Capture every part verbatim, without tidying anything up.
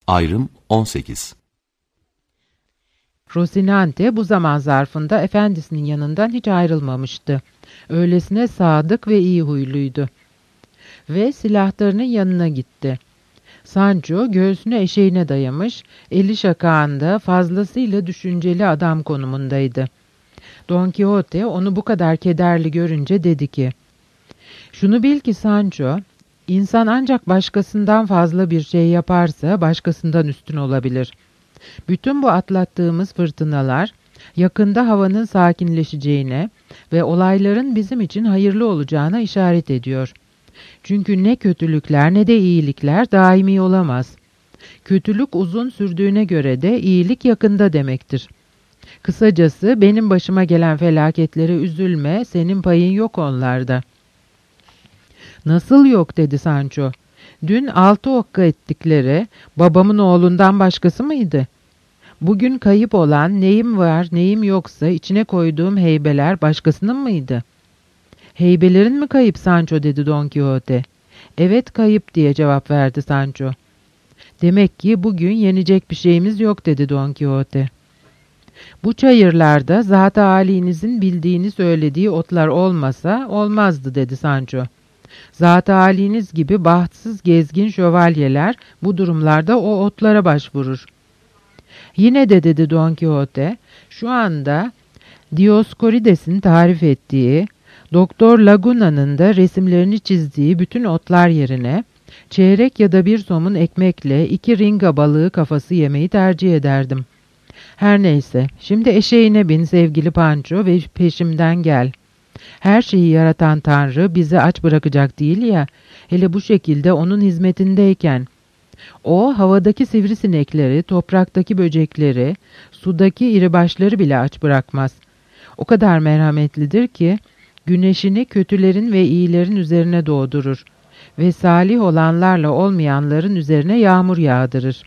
Ayrım on sekiz. Rocinante bu zaman zarfında efendisinin yanından hiç ayrılmamıştı. Öylesine sadık ve iyi huyluydu. Ve silahlarının yanına gitti. Sancho göğsünü eşeğine dayamış, eli şakağında fazlasıyla düşünceli adam konumundaydı. Don Quixote onu bu kadar kederli görünce dedi ki, "Şunu bil ki Sancho, insan ancak başkasından fazla bir şey yaparsa başkasından üstün olabilir. Bütün bu atlattığımız fırtınalar yakında havanın sakinleşeceğine ve olayların bizim için hayırlı olacağına işaret ediyor. Çünkü ne kötülükler ne de iyilikler daimi olamaz. Kötülük uzun sürdüğüne göre de iyilik yakında demektir. Kısacası benim başıma gelen felaketlere üzülme, senin payın yok onlarda." "Nasıl yok?" dedi Sancho. "Dün altı okka ettikleri babamın oğlundan başkası mıydı? Bugün kayıp olan neyim var neyim yoksa içine koyduğum heybeler başkasının mıydı?" "Heybelerin mi kayıp Sancho?" dedi Don Quixote. "Evet kayıp," diye cevap verdi Sancho. "Demek ki bugün yenecek bir şeyimiz yok," dedi Don Quixote. "Bu çayırlarda zat-ı âlinizin bildiğini söylediği otlar olmasa olmazdı," dedi Sancho. "Zat-ı âliniz gibi bahtsız gezgin şövalyeler bu durumlarda o otlara başvurur." "Yine de," dedi Don Quixote, "şu anda Dioscorides'in tarif ettiği, Doktor Laguna'nın da resimlerini çizdiği bütün otlar yerine çeyrek ya da bir somun ekmekle iki ringa balığı kafası yemeyi tercih ederdim. Her neyse, şimdi eşeğine bin sevgili Pancho ve peşimden gel. Her şeyi yaratan Tanrı bizi aç bırakacak değil ya, hele bu şekilde onun hizmetindeyken. O havadaki sivrisinekleri, topraktaki böcekleri, sudaki iribaşları bile aç bırakmaz. O kadar merhametlidir ki güneşini kötülerin ve iyilerin üzerine doğdurur ve salih olanlarla olmayanların üzerine yağmur yağdırır."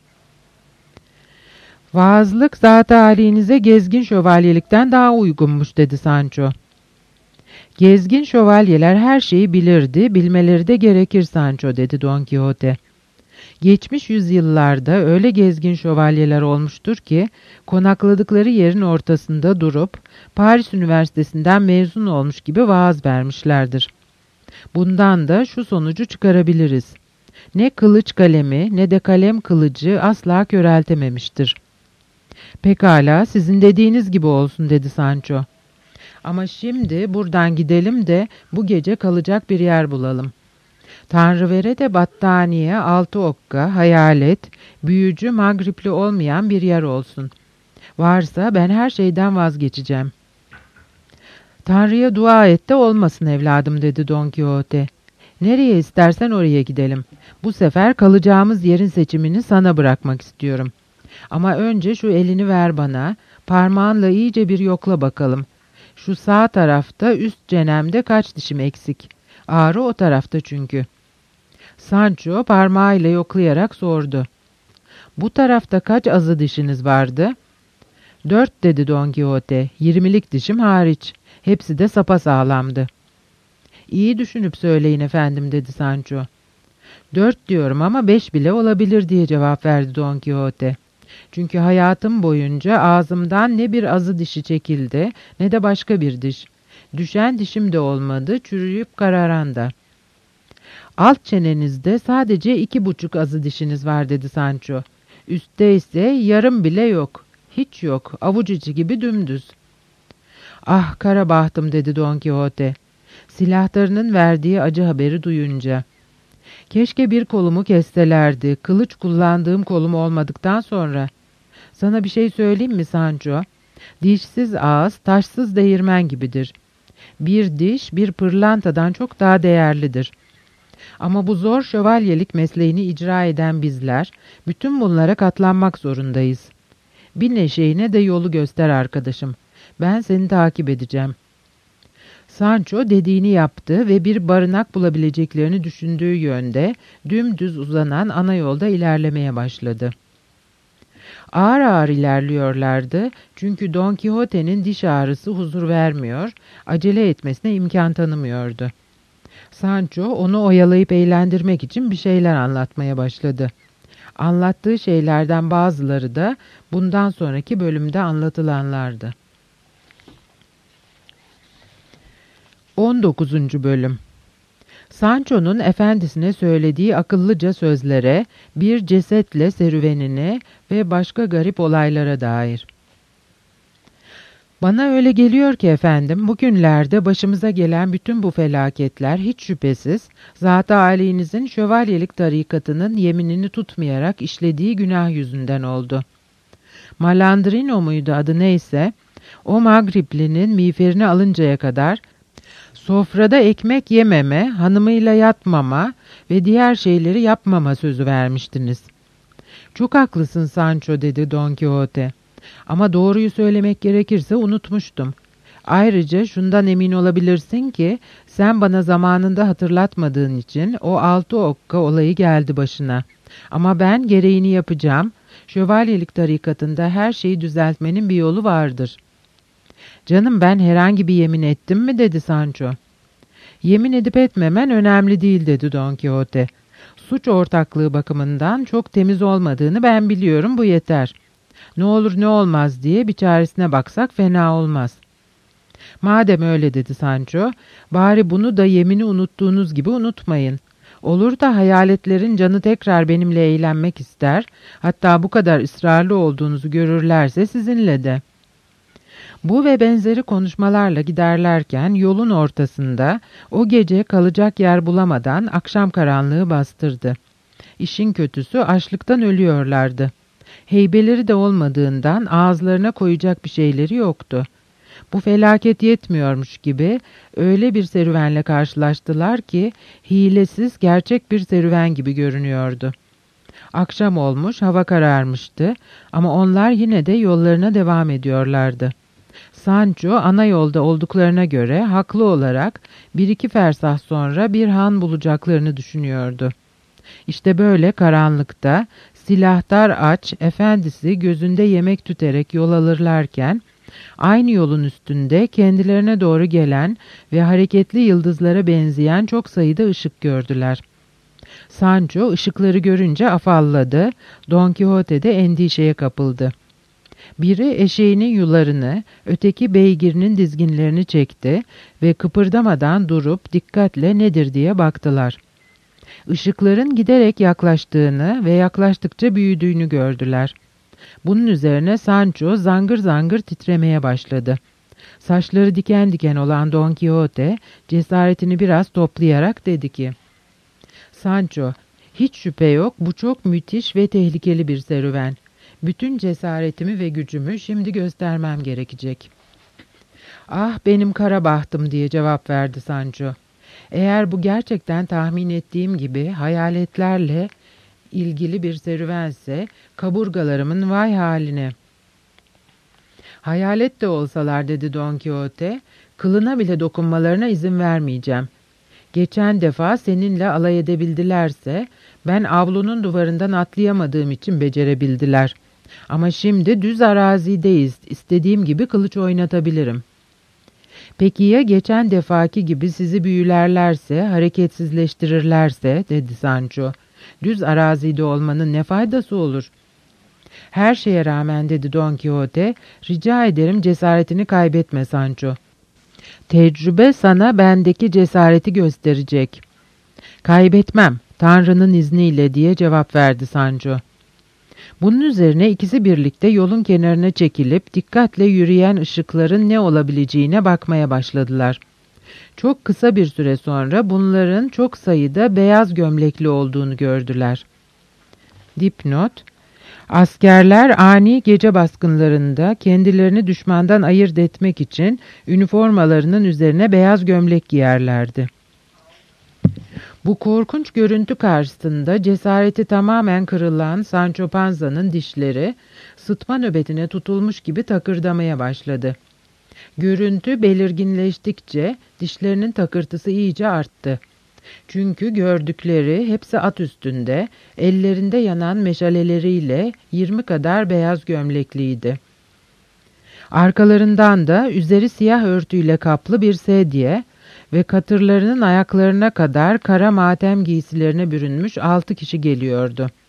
"Vaazlık zat-ı âlinize gezgin şövalyelikten daha uygunmuş," dedi Sancho. "Gezgin şövalyeler her şeyi bilirdi, bilmeleri de gerekir Sancho," dedi Don Quixote. "Geçmiş yüzyıllarda öyle gezgin şövalyeler olmuştur ki konakladıkları yerin ortasında durup Paris Üniversitesi'nden mezun olmuş gibi vaaz vermişlerdir. Bundan da şu sonucu çıkarabiliriz: ne kılıç kalemi ne de kalem kılıcı asla köreltememiştir." "Pekala, sizin dediğiniz gibi olsun," dedi Sancho. "Ama şimdi buradan gidelim de bu gece kalacak bir yer bulalım. Tanrıvere de battaniye, altı okka, hayalet, büyücü, magripli olmayan bir yer olsun. Varsa ben her şeyden vazgeçeceğim." "Tanrı'ya dua et de olmasın evladım," dedi Don Quixote. "Nereye istersen oraya gidelim. Bu sefer kalacağımız yerin seçimini sana bırakmak istiyorum. Ama önce şu elini ver bana, parmağınla iyice bir yokla bakalım. Şu sağ tarafta üst çenemde kaç dişim eksik? Ağrı o tarafta çünkü." Sancho parmağıyla yoklayarak sordu. "Bu tarafta kaç azı dişiniz vardı?" "Dört," dedi Don Quixote, "yirmilik dişim hariç. Hepsi de sapasağlamdı." "İyi düşünüp söyleyin efendim," dedi Sancho. "Dört diyorum ama beş bile olabilir," diye cevap verdi Don Quixote. "Çünkü hayatım boyunca ağzımdan ne bir azı dişi çekildi ne de başka bir diş. Düşen dişim de olmadı, çürüyüp kararan da." "Alt çenenizde sadece iki buçuk azı dişiniz var," dedi Sancho. "Üstte ise yarım bile yok. Hiç yok, avuç içi gibi dümdüz." "Ah kara bahtım," dedi Don Quixote, silahlarının verdiği acı haberi duyunca. "Keşke bir kolumu kesselerdi, kılıç kullandığım kolum olmadıktan sonra. Sana bir şey söyleyeyim mi Sancho? Dişsiz ağız, taşsız değirmen gibidir. Bir diş, bir pırlantadan çok daha değerlidir. Ama bu zor şövalyelik mesleğini icra eden bizler, bütün bunlara katlanmak zorundayız. Bin eşeğine de yolu göster arkadaşım. Ben seni takip edeceğim." Sancho dediğini yaptı ve bir barınak bulabileceklerini düşündüğü yönde dümdüz uzanan ana yolda ilerlemeye başladı. Ağır ağır ilerliyorlardı çünkü Don Quixote'nin diş ağrısı huzur vermiyor, acele etmesine imkan tanımıyordu. Sancho onu oyalayıp eğlendirmek için bir şeyler anlatmaya başladı. Anlattığı şeylerden bazıları da bundan sonraki bölümde anlatılanlardı. on dokuzuncu Bölüm. Sancho'nun efendisine söylediği akıllıca sözlere, bir cesetle serüvenine ve başka garip olaylara dair. Bana öyle geliyor ki efendim, bugünlerde başımıza gelen bütün bu felaketler hiç şüphesiz zat-ı âlinizin şövalyelik tarikatının yeminini tutmayarak işlediği günah yüzünden oldu. Malandrino muydu adı neyse, o Magriplinin miğferini alıncaya kadar sofrada ekmek yememe, hanımıyla yatmama ve diğer şeyleri yapmama sözü vermiştiniz. Çok haklısın Sancho, dedi Don Quixote. Ama doğruyu söylemek gerekirse unutmuştum. Ayrıca şundan emin olabilirsin ki sen bana zamanında hatırlatmadığın için o altı okka olayı geldi başına. Ama ben gereğini yapacağım. Şövalyelik tarikatında her şeyi düzeltmenin bir yolu vardır. Canım, ben herhangi bir yemin ettim mi, dedi Sancho. Yemin edip etmemen önemli değil, dedi Don Quixote. Suç ortaklığı bakımından çok temiz olmadığını ben biliyorum, bu yeter. Ne olur ne olmaz diye bir çaresine baksak fena olmaz. Madem öyle, dedi Sancho, bari bunu da yemini unuttuğunuz gibi unutmayın. Olur da hayaletlerin canı tekrar benimle eğlenmek ister, hatta bu kadar ısrarlı olduğunuzu görürlerse sizinle de. Bu ve benzeri konuşmalarla giderlerken yolun ortasında o gece kalacak yer bulamadan akşam karanlığı bastırdı. İşin kötüsü açlıktan ölüyorlardı. Heybeleri de olmadığından ağızlarına koyacak bir şeyleri yoktu. Bu felaket yetmiyormuş gibi öyle bir serüvenle karşılaştılar ki hilesiz gerçek bir serüven gibi görünüyordu. Akşam olmuş, hava kararmıştı ama onlar yine de yollarına devam ediyorlardı. Sancho ana yolda olduklarına göre haklı olarak bir iki fersah sonra bir han bulacaklarını düşünüyordu. İşte böyle karanlıkta silahtar aç efendisi gözünde yemek tüterek yol alırlarken aynı yolun üstünde kendilerine doğru gelen ve hareketli yıldızlara benzeyen çok sayıda ışık gördüler. Sancho ışıkları görünce afalladı, Don Quixote de endişeye kapıldı. Biri eşeğinin yularını, öteki beygirinin dizginlerini çekti ve kıpırdamadan durup dikkatle nedir diye baktılar. Işıkların giderek yaklaştığını ve yaklaştıkça büyüdüğünü gördüler. Bunun üzerine Sancho zangır zangır titremeye başladı. Saçları diken diken olan Don Quixote cesaretini biraz toplayarak dedi ki: Sancho, hiç şüphe yok, bu çok müthiş ve tehlikeli bir serüven. Bütün cesaretimi ve gücümü şimdi göstermem gerekecek. Ah benim kara bahtım, diye cevap verdi Sancho. Eğer bu gerçekten tahmin ettiğim gibi hayaletlerle ilgili bir serüvense kaburgalarımın vay haline. Hayalet de olsalar, dedi Don Quixote, kılına bile dokunmalarına izin vermeyeceğim. Geçen defa seninle alay edebildilerse ben avlunun duvarından atlayamadığım için becerebildiler. Ama şimdi düz arazideyiz, istediğim gibi kılıç oynatabilirim. Peki ya geçen defaki gibi sizi büyülerlerse, hareketsizleştirirlerse, dedi Sancho. Düz arazide olmanın ne faydası olur? Her şeye rağmen, dedi Don Quixote, rica ederim cesaretini kaybetme Sancho. Tecrübe sana bendeki cesareti gösterecek. Kaybetmem, Tanrı'nın izniyle, diye cevap verdi Sancho. Bunun üzerine ikisi birlikte yolun kenarına çekilip dikkatle yürüyen ışıkların ne olabileceğine bakmaya başladılar. Çok kısa bir süre sonra bunların çok sayıda beyaz gömlekli olduğunu gördüler. Dipnot: Askerler ani gece baskınlarında kendilerini düşmandan ayırt etmek için üniformalarının üzerine beyaz gömlek giyerlerdi. Bu korkunç görüntü karşısında cesareti tamamen kırılan Sancho Panza'nın dişleri sıtma nöbetine tutulmuş gibi takırdamaya başladı. Görüntü belirginleştikçe dişlerinin takırtısı iyice arttı. Çünkü gördükleri hepsi at üstünde, ellerinde yanan meşaleleriyle yirmi kadar beyaz gömlekliydi. Arkalarından da üzeri siyah örtüyle kaplı bir sedye ve katırlarının ayaklarına kadar kara matem giysilerine bürünmüş altı kişi geliyordu.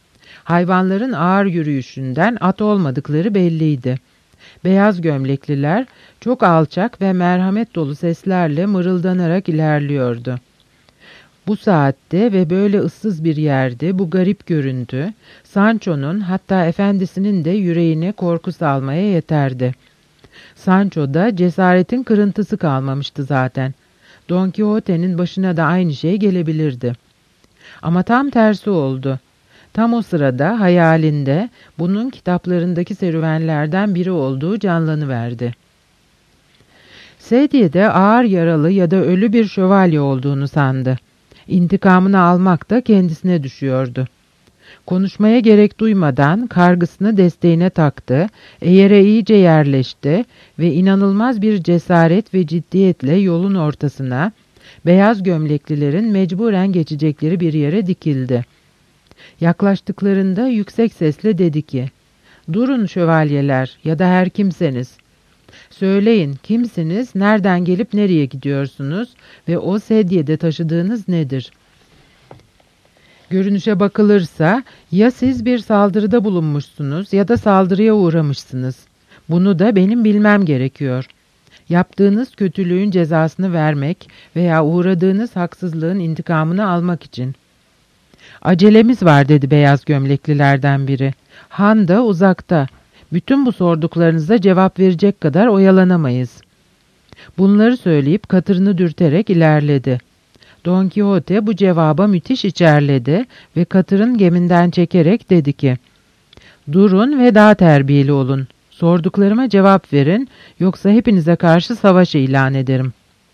Hayvanların ağır yürüyüşünden at olmadıkları belliydi. Beyaz gömlekliler çok alçak ve merhamet dolu seslerle mırıldanarak ilerliyordu. Bu saatte ve böyle ıssız bir yerde bu garip görüntü, Sancho'nun hatta efendisinin de yüreğine korku salmaya yeterdi. Sancho'da cesaretin kırıntısı kalmamıştı zaten. Don Quixote'nin başına da aynı şey gelebilirdi. Ama tam tersi oldu. Tam o sırada hayalinde bunun kitaplarındaki serüvenlerden biri olduğu canlanıverdi. Sedye'de ağır yaralı ya da ölü bir şövalye olduğunu sandı. İntikamını almak da kendisine düşüyordu. Konuşmaya gerek duymadan kargısını desteğine taktı, eğere iyice yerleşti ve inanılmaz bir cesaret ve ciddiyetle yolun ortasına, beyaz gömleklilerin mecburen geçecekleri bir yere dikildi. Yaklaştıklarında yüksek sesle dedi ki, "Durun şövalyeler ya da her kimseniz. Söyleyin kimsiniz, nereden gelip nereye gidiyorsunuz ve o sedyede taşıdığınız nedir?" Görünüşe bakılırsa ya siz bir saldırıda bulunmuşsunuz ya da saldırıya uğramışsınız. Bunu da benim bilmem gerekiyor. Yaptığınız kötülüğün cezasını vermek veya uğradığınız haksızlığın intikamını almak için. "Acelemiz var," dedi beyaz gömleklilerden biri. "Han da uzakta. Bütün bu sorduklarınıza cevap verecek kadar oyalanamayız." Bunları söyleyip katırını dürterek ilerledi. Don Quixote bu cevaba müthiş içerledi ve katırın geminden çekerek dedi ki, "Durun ve daha terbiyeli olun. Sorduklarıma cevap verin, yoksa hepinize karşı savaş ilan ederim."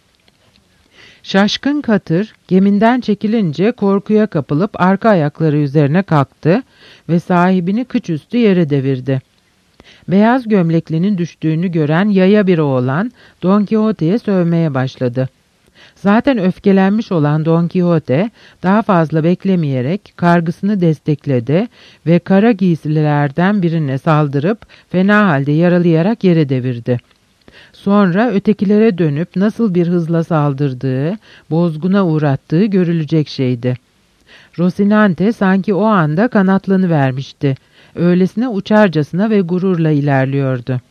Şaşkın katır geminden çekilince korkuya kapılıp arka ayakları üzerine kalktı ve sahibini kıçüstü yere devirdi. Beyaz gömleklinin düştüğünü gören yaya bir oğlan Don Quixote'ye sövmeye başladı. Zaten öfkelenmiş olan Don Quixote daha fazla beklemeyerek kargısını destekledi ve kara giysililerden birine saldırıp fena halde yaralayarak yere devirdi. Sonra ötekilere dönüp nasıl bir hızla saldırdığı, bozguna uğrattığı görülecek şeydi. Rosinante sanki o anda kanatlanıvermişti. Öylesine uçarcasına ve gururla ilerliyordu.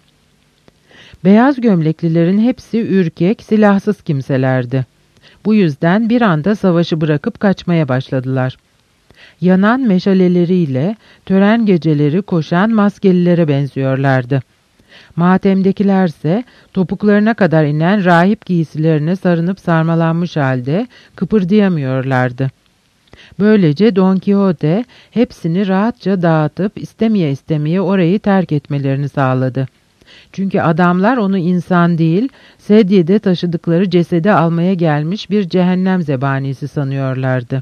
Beyaz gömleklilerin hepsi ürkek, silahsız kimselerdi. Bu yüzden bir anda savaşı bırakıp kaçmaya başladılar. Yanan meşaleleriyle tören geceleri koşan maskelilere benziyorlardı. Matemdekilerse topuklarına kadar inen rahip giysilerine sarınıp sarmalanmış halde kıpırdayamıyorlardı. Böylece Don Quixote hepsini rahatça dağıtıp istemeye istemeye orayı terk etmelerini sağladı. Çünkü adamlar onu insan değil, sedyede taşıdıkları cesedi almaya gelmiş bir cehennem zebanisi sanıyorlardı.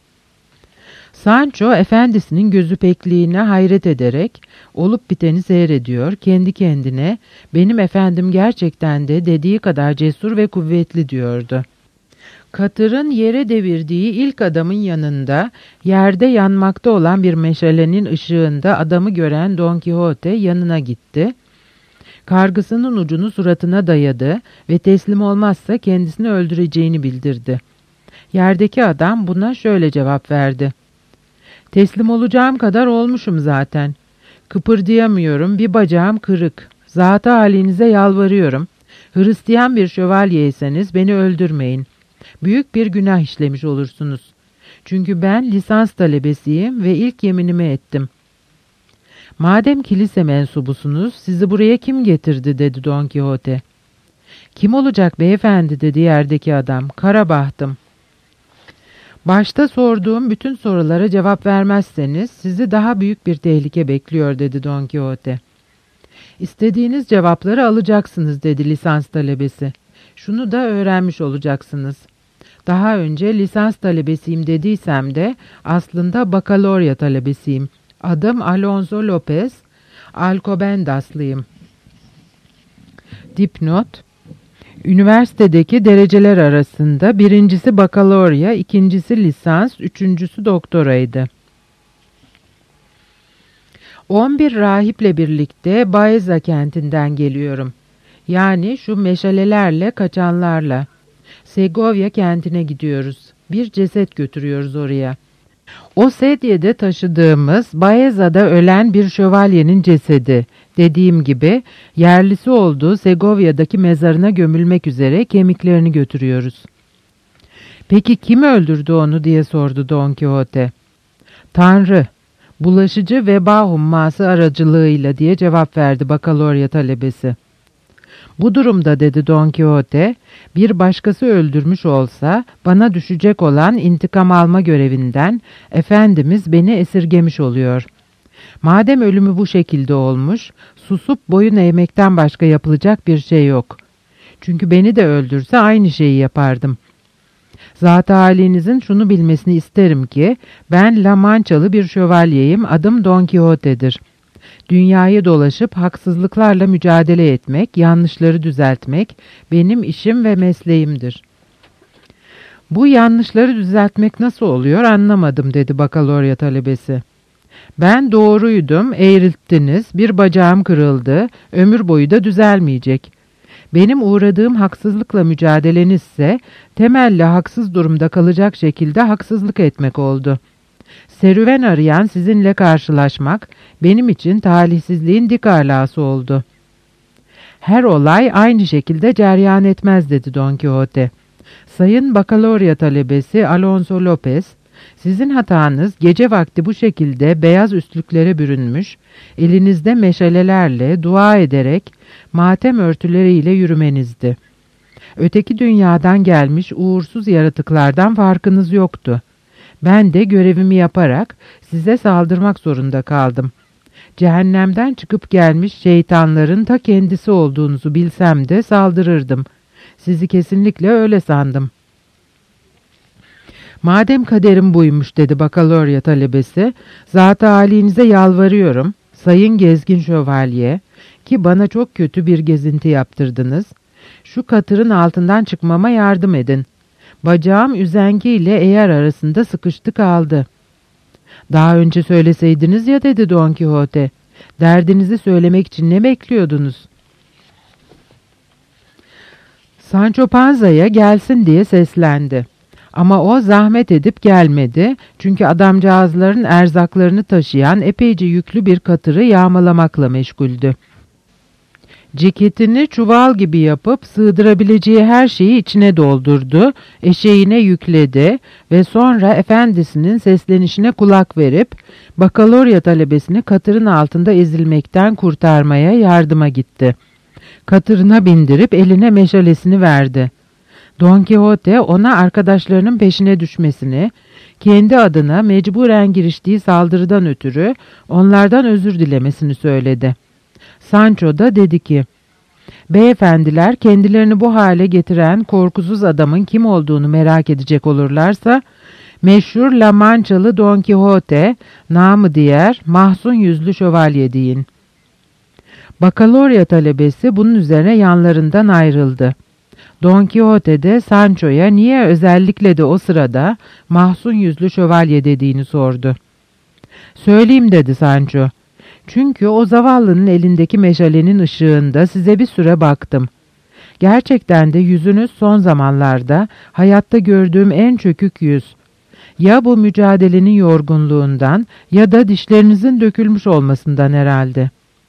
Sancho efendisinin gözü pekliğine hayret ederek olup biteni seyrediyor, kendi kendine "Benim efendim gerçekten de dediği kadar cesur ve kuvvetli," diyordu. Katırın yere devirdiği ilk adamın yanında yerde yanmakta olan bir meşalenin ışığında adamı gören Don Quixote yanına gitti. Kargısının ucunu suratına dayadı ve teslim olmazsa kendisini öldüreceğini bildirdi. Yerdeki adam buna şöyle cevap verdi: "Teslim olacağım kadar olmuşum zaten. Kıpırdayamıyorum, bir bacağım kırık. Zat-ı halinize yalvarıyorum. Hristiyan bir şövalyeyseniz beni öldürmeyin. Büyük bir günah işlemiş olursunuz. Çünkü ben lisans talebesiyim ve ilk yeminimi ettim." "Madem kilise mensubusunuz, sizi buraya kim getirdi?" dedi Don Quixote. "Kim olacak beyefendi?" dedi yerdeki adam. "Karabahtım." "Başta sorduğum bütün sorulara cevap vermezseniz sizi daha büyük bir tehlike bekliyor," dedi Don Quixote. "İstediğiniz cevapları alacaksınız," dedi lisans talebesi. "Şunu da öğrenmiş olacaksınız. Daha önce lisans talebesiyim dediysem de aslında bakalorya talebesiyim. Adım Alonso Lopez, Alcobendaslıyım." Dipnot: Üniversitedeki dereceler arasında birincisi bakalorya, ikincisi lisans, üçüncüsü doktoraydı. On bir rahiple birlikte Baeza kentinden geliyorum. Yani şu meşalelerle kaçanlarla. Segovia kentine gidiyoruz. Bir ceset götürüyoruz oraya. O sedyede taşıdığımız Baeza'da ölen bir şövalyenin cesedi. Dediğim gibi yerlisi olduğu Segovya'daki mezarına gömülmek üzere kemiklerini götürüyoruz. Peki kim öldürdü onu diye sordu Don Quixote. Tanrı, bulaşıcı veba humması aracılığıyla diye cevap verdi bakalorya talebesi. Bu durumda dedi Don Quixote, bir başkası öldürmüş olsa bana düşecek olan intikam alma görevinden Efendimiz beni esirgemiş oluyor. Madem ölümü bu şekilde olmuş, susup boyun eğmekten başka yapılacak bir şey yok. Çünkü beni de öldürse aynı şeyi yapardım. Zat-ı halinizin şunu bilmesini isterim ki, ben La Mançalı bir şövalyeyim, adım Don Quixote'dir. Dünyayı dolaşıp haksızlıklarla mücadele etmek, yanlışları düzeltmek benim işim ve mesleğimdir. Bu yanlışları düzeltmek nasıl oluyor anlamadım dedi bakalorya talebesi. Ben doğruydum, eğrilttiniz, bir bacağım kırıldı, ömür boyu da düzelmeyecek. Benim uğradığım haksızlıkla mücadelenizse temelli haksız durumda kalacak şekilde haksızlık etmek oldu. Serüven arayan sizinle karşılaşmak benim için talihsizliğin dik alası oldu. Her olay aynı şekilde cereyan etmez dedi Don Quixote. Sayın bakalorya talebesi Alonso Lopez, sizin hatanız gece vakti bu şekilde beyaz üstlüklere bürünmüş, elinizde meşalelerle dua ederek matem örtüleriyle yürümenizdi. Öteki dünyadan gelmiş uğursuz yaratıklardan farkınız yoktu. Ben de görevimi yaparak size saldırmak zorunda kaldım. Cehennemden çıkıp gelmiş şeytanların ta kendisi olduğunuzu bilsem de saldırırdım. Sizi kesinlikle öyle sandım. Madem kaderim buymuş dedi bakalorya talebesi, zat-ı halinize yalvarıyorum, sayın gezgin şövalye, ki bana çok kötü bir gezinti yaptırdınız. Şu katırın altından çıkmama yardım edin. Bacağım üzengi ile eğer arasında sıkıştı kaldı. Daha önce söyleseydiniz ya dedi Don Quixote. Derdinizi söylemek için ne bekliyordunuz? Sancho Panza'ya gelsin diye seslendi. Ama o zahmet edip gelmedi çünkü adamcağızların erzaklarını taşıyan epeyce yüklü bir katırı yağmalamakla meşguldü. Ceketini çuval gibi yapıp sığdırabileceği her şeyi içine doldurdu, eşeğine yükledi ve sonra efendisinin seslenişine kulak verip bakalorya talebesini katırın altında ezilmekten kurtarmaya yardıma gitti. Katırına bindirip eline meşalesini verdi. Don Quixote ona arkadaşlarının peşine düşmesini, kendi adına mecburen giriştiği saldırıdan ötürü onlardan özür dilemesini söyledi. Sancho da dedi ki, beyefendiler kendilerini bu hale getiren korkusuz adamın kim olduğunu merak edecek olurlarsa, meşhur La Mançalı Don Quixote, namı diğer mahzun yüzlü şövalye deyin. Bakalorya talebesi bunun üzerine yanlarından ayrıldı. Don Quixote de Sancho'ya niye özellikle de o sırada mahzun yüzlü şövalye dediğini sordu. Söyleyeyim dedi Sancho. Çünkü o zavallının elindeki meşalenin ışığında size bir süre baktım. Gerçekten de yüzünüz son zamanlarda hayatta gördüğüm en çökük yüz. Ya bu mücadelenin yorgunluğundan ya da dişlerinizin dökülmüş olmasından herhalde.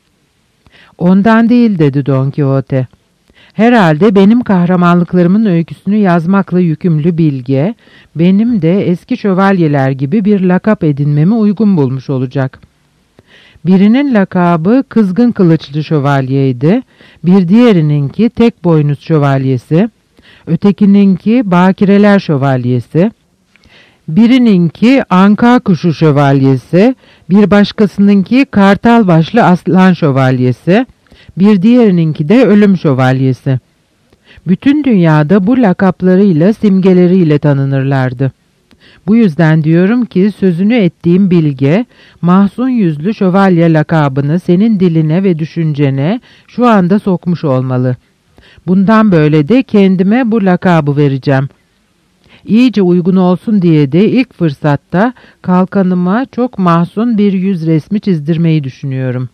Ondan değil dedi Don Quixote. Herhalde benim kahramanlıklarımın öyküsünü yazmakla yükümlü Bilge, benim de eski şövalyeler gibi bir lakap edinmemi uygun bulmuş olacak. Birinin lakabı Kızgın Kılıçlı Şövalyeydi, bir diğerininki Tek Boynuz Şövalyesi, ötekininki Bakireler Şövalyesi, birininki Anka Kuşu Şövalyesi, bir başkasınınki Kartal Başlı Aslan Şövalyesi, bir diğerininki de Ölüm Şövalyesi. Bütün dünyada bu lakaplarıyla, simgeleriyle tanınırlardı. Bu yüzden diyorum ki sözünü ettiğim Bilge, mahzun yüzlü şövalye lakabını senin diline ve düşüncene şu anda sokmuş olmalı. Bundan böyle de kendime bu lakabı vereceğim. İyice uygun olsun diye de ilk fırsatta kalkanıma çok mahzun bir yüz resmi çizdirmeyi düşünüyorum.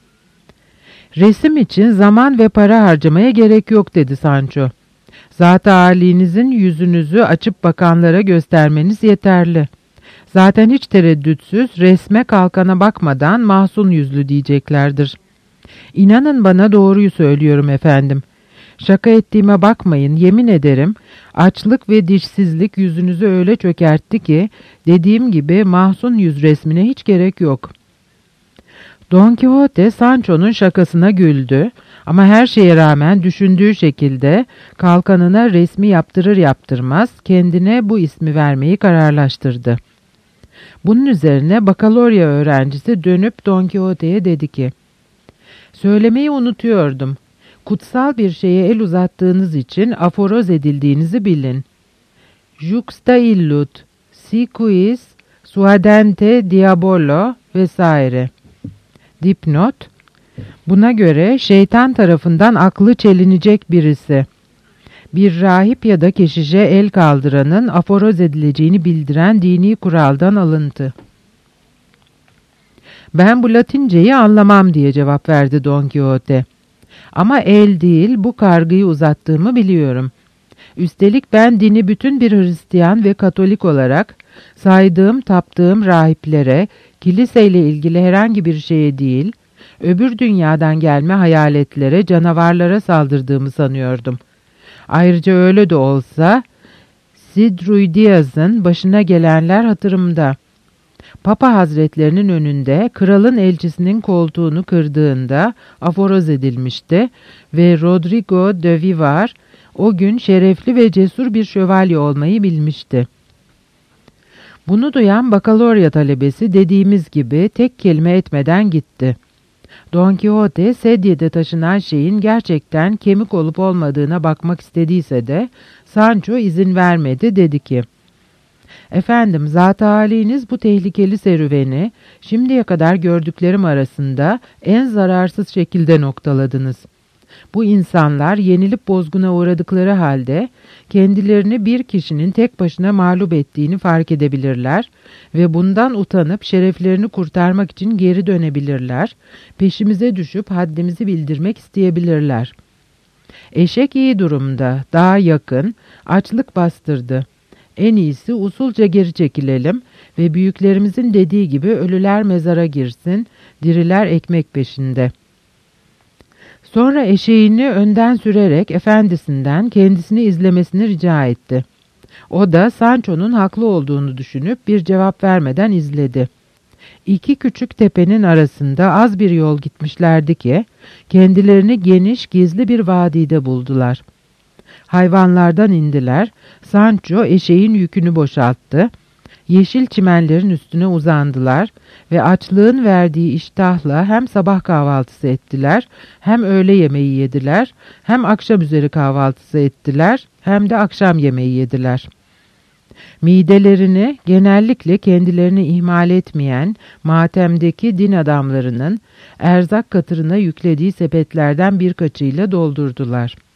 Resim için zaman ve para harcamaya gerek yok dedi Sancho. Zat-ı halinizin yüzünüzü açıp bakanlara göstermeniz yeterli. Zaten hiç tereddütsüz resme kalkana bakmadan mahzun yüzlü diyeceklerdir. İnanın bana doğruyu söylüyorum efendim. Şaka ettiğime bakmayın, yemin ederim açlık ve dişsizlik yüzünüzü öyle çökertti ki dediğim gibi mahzun yüz resmine hiç gerek yok. Don Quixote Sancho'nun şakasına güldü ama her şeye rağmen düşündüğü şekilde kalkanına resmi yaptırır yaptırmaz kendine bu ismi vermeyi kararlaştırdı. Bunun üzerine bakalorya öğrencisi dönüp Don Quixote'ye dedi ki, "Söylemeyi unutuyordum. Kutsal bir şeye el uzattığınız için aforoz edildiğinizi bilin. Juxta illut, si quis, suadente diabolo vesaire." Dipnot: Buna göre şeytan tarafından aklı çelinecek birisi. Bir rahip ya da keşişe el kaldıranın aforoz edileceğini bildiren dini kuraldan alıntı. "Ben bu Latinceyi anlamam," diye cevap verdi Don Quixote. "Ama el değil, bu kargıyı uzattığımı biliyorum. Üstelik ben dini bütün bir Hristiyan ve Katolik olarak saydığım, taptığım rahiplere, kiliseyle ilgili herhangi bir şeye değil, öbür dünyadan gelme hayaletlere, canavarlara saldırdığımı sanıyordum. Ayrıca öyle de olsa Sidruidias'ın başına gelenler hatırımda. Papa Hazretlerinin önünde kralın elçisinin koltuğunu kırdığında aforoz edilmişti ve Rodrigo de Vivar o gün şerefli ve cesur bir şövalye olmayı bilmişti." Bunu duyan bakalorya talebesi dediğimiz gibi tek kelime etmeden gitti. Don Quixote sedyede taşınan şeyin gerçekten kemik olup olmadığına bakmak istediyse de Sancho izin vermedi, dedi ki, "Efendim, zat-ı âliniz bu tehlikeli serüveni şimdiye kadar gördüklerim arasında en zararsız şekilde noktaladınız. Bu insanlar yenilip bozguna uğradıkları halde kendilerini bir kişinin tek başına mağlup ettiğini fark edebilirler ve bundan utanıp şereflerini kurtarmak için geri dönebilirler, peşimize düşüp haddimizi bildirmek isteyebilirler. Eşek iyi durumda, daha yakın, açlık bastırdı. En iyisi usulca geri çekilelim ve büyüklerimizin dediği gibi ölüler mezara girsin, diriler ekmek peşinde." Sonra eşeğini önden sürerek efendisinden kendisini izlemesini rica etti. O da Sancho'nun haklı olduğunu düşünüp bir cevap vermeden izledi. İki küçük tepenin arasında az bir yol gitmişlerdi ki kendilerini geniş gizli bir vadide buldular. Hayvanlardan indiler, Sancho eşeğin yükünü boşalttı, yeşil çimenlerin üstüne uzandılar ve açlığın verdiği iştahla hem sabah kahvaltısı ettiler, hem öğle yemeği yediler, hem akşam üzeri kahvaltısı ettiler, hem de akşam yemeği yediler. Midelerini genellikle kendilerini ihmal etmeyen matemdeki din adamlarının erzak katırına yüklediği sepetlerden birkaçıyla doldurdular.